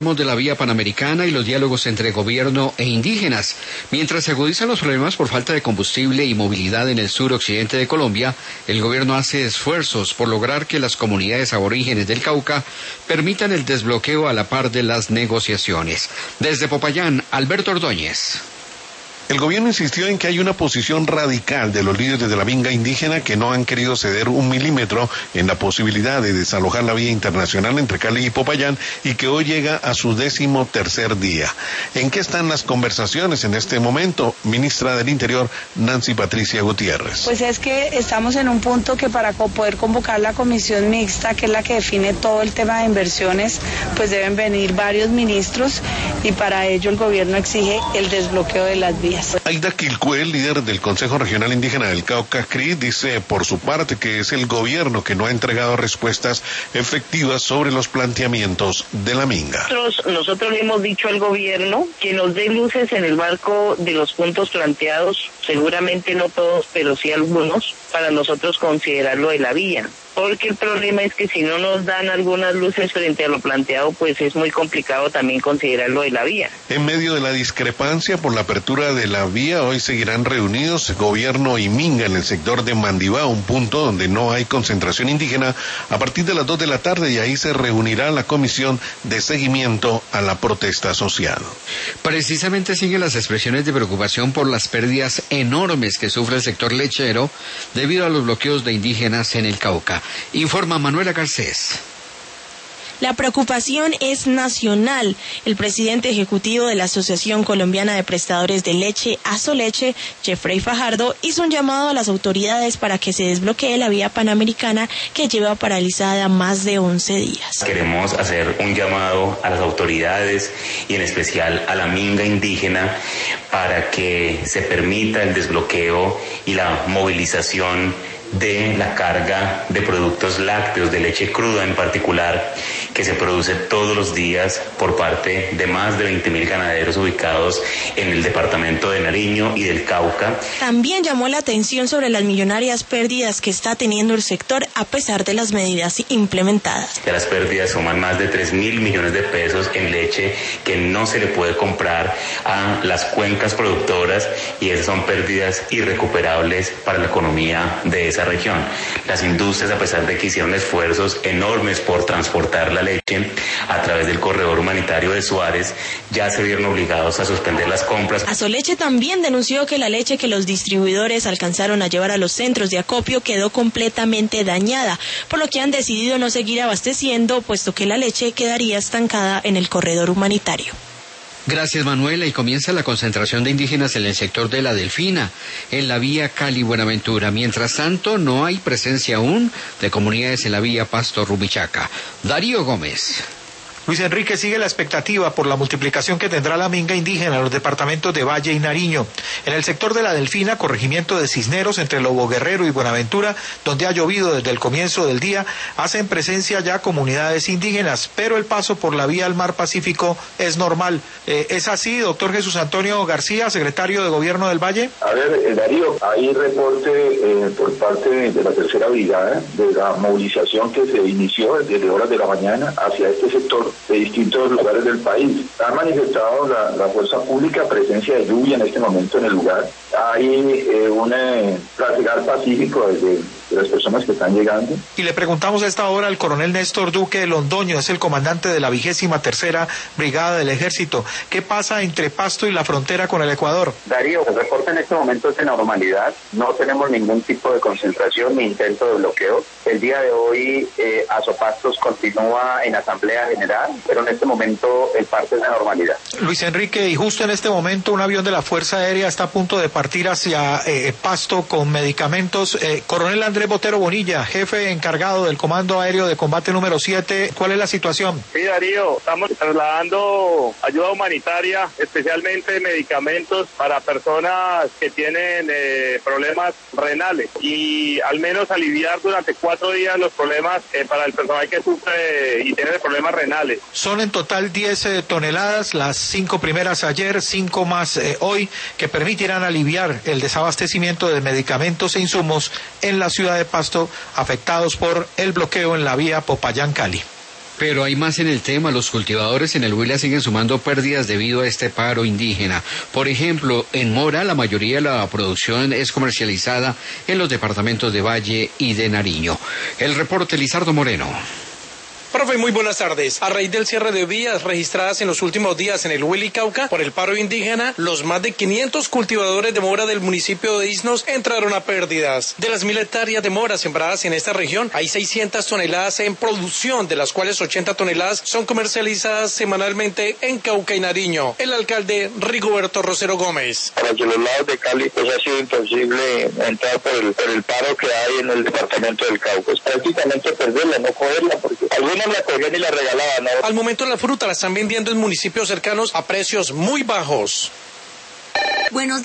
de la vía panamericana y los diálogos entre gobierno e indígenas. Mientras se agudizan los problemas por falta de combustible y movilidad en el suroccidente de Colombia, el gobierno hace esfuerzos por lograr que las comunidades aborígenes del Cauca permitan el desbloqueo a la par de las negociaciones. Desde Popayán, Alberto Ordóñez. El gobierno insistió en que hay una posición radical de los líderes de la minga indígena que no han querido ceder un milímetro en la posibilidad de desalojar la vía internacional entre Cali y Popayán y que hoy llega a su 13º día. ¿En qué están las conversaciones en este momento? Ministra del Interior, Nancy Patricia Gutiérrez. Pues es que estamos en un punto que para poder convocar la comisión mixta, que es la que define todo el tema de inversiones, pues deben venir varios ministros y para ello el gobierno exige el desbloqueo de las vías. Aida Quilcue, líder del Consejo Regional Indígena del Cauca, CRI, dice por su parte que es el gobierno que no ha entregado respuestas efectivas sobre los planteamientos de la minga. Nosotros le hemos dicho al gobierno que nos dé luces en el marco de los puntos planteados, seguramente no todos, pero sí algunos, para nosotros considerarlo de la vía. Porque el problema es que si no nos dan algunas luces frente a lo planteado, pues es muy complicado también considerarlo de la vía. En medio de la discrepancia por la apertura de la vía, hoy seguirán reunidos gobierno y minga en el sector de Mandibá, un punto donde no hay concentración indígena, a partir de las 2 de la tarde, y ahí se reunirá la comisión de seguimiento a la protesta social. Precisamente siguen las expresiones de preocupación por las pérdidas enormes que sufre el sector lechero debido a los bloqueos de indígenas en el Cauca. Informa Manuela Garcés. La preocupación es nacional. El presidente ejecutivo de la Asociación Colombiana de Prestadores de Leche, Asoleche, Jeffrey Fajardo, hizo un llamado a las autoridades para que se desbloquee la vía panamericana que lleva paralizada más de 11 días. Queremos hacer un llamado a las autoridades y en especial a la minga indígena para que se permita el desbloqueo y la movilización de la carga de productos lácteos, de leche cruda en particular, que se produce todos los días por parte de más de 20.000 ganaderos ubicados en el departamento de Nariño y del Cauca. También llamó la atención sobre las millonarias pérdidas que está teniendo el sector a pesar de las medidas implementadas. Las pérdidas suman más de 3.000 millones de pesos en leche que no se le puede comprar a las cuencas productoras, y esas son pérdidas irrecuperables para la economía de esa región. Las industrias, a pesar de que hicieron esfuerzos enormes por transportar la leche a través del corredor humanitario de Suárez, ya se vieron obligados a suspender las compras. Asoleche también denunció que la leche que los distribuidores alcanzaron a llevar a los centros de acopio quedó completamente dañada, por lo que han decidido no seguir abasteciendo, puesto que la leche quedaría estancada en el corredor humanitario. Gracias, Manuela, y comienza la concentración de indígenas en el sector de La Delfina, en la vía Cali-Buenaventura. Mientras tanto, no hay presencia aún de comunidades en la vía Pasto-Rumichaca. Darío Gómez. Luis Enrique, sigue la expectativa por la multiplicación que tendrá la minga indígena en los departamentos de Valle y Nariño. En el sector de La Delfina, corregimiento de Cisneros, entre Lobo Guerrero y Buenaventura, donde ha llovido desde el comienzo del día, hacen presencia ya comunidades indígenas, pero el paso por la vía al Mar Pacífico es normal. ¿Es así, doctor Jesús Antonio García, secretario de Gobierno del Valle? A ver, Darío, hay reporte por parte de la tercera brigada de la movilización que se inició desde horas de la mañana hacia este sector de distintos lugares del país. Ha manifestado la fuerza pública presencia de lluvia en este momento en el lugar. Hay un trasegar pacífico de las personas que están llegando. Y le preguntamos a esta hora al coronel Néstor Duque Londoño, es el comandante de la 23ª Brigada del Ejército. ¿Qué pasa entre Pasto y la frontera con el Ecuador? Darío, el reporte en este momento es de normalidad. No tenemos ningún tipo de concentración ni intento de bloqueo. El día de hoy, Asopastos continúa en Asamblea General, pero en este momento el parte es de normalidad. Luis Enrique, y justo en este momento un avión de la Fuerza Aérea está a punto de partir hacia Pasto con medicamentos. Coronel Andrés Botero Bonilla, jefe encargado del Comando Aéreo de Combate número 7, ¿cuál es la situación? Sí, Darío, estamos trasladando ayuda humanitaria, especialmente medicamentos para personas que tienen problemas renales, y al menos aliviar durante 4 días los problemas para el personal que sufre y tiene problemas renales. Son en total 10 toneladas, las 5 primeras ayer, 5 más hoy, que permitirán aliviar el desabastecimiento de medicamentos e insumos en la ciudad de Pasto, afectados por el bloqueo en la vía Popayán-Cali. Pero hay más en el tema. Los cultivadores en el Huila siguen sumando pérdidas debido a este paro indígena. Por ejemplo, en Mora la mayoría de la producción es comercializada en los departamentos de Valle y de Nariño. El reporte, Lizardo Moreno. Profe, muy buenas tardes. A raíz del cierre de vías registradas en los últimos días en el Huila y Cauca por el paro indígena, los más de 500 cultivadores de mora del municipio de Isnos entraron a pérdidas. De las 1.000 hectáreas de mora sembradas en esta región, hay 600 toneladas en producción, de las cuales 80 toneladas son comercializadas semanalmente en Cauca y Nariño. El alcalde Rigoberto Rosero Gómez. Para los lados de Cali, pues ha sido imposible entrar por el paro que hay en el departamento del Cauca. Es prácticamente perderla, no cogerla, porque algunos la cogían y la regalaban, ¿no? Al momento la fruta la están vendiendo en municipios cercanos a precios muy bajos. Buenos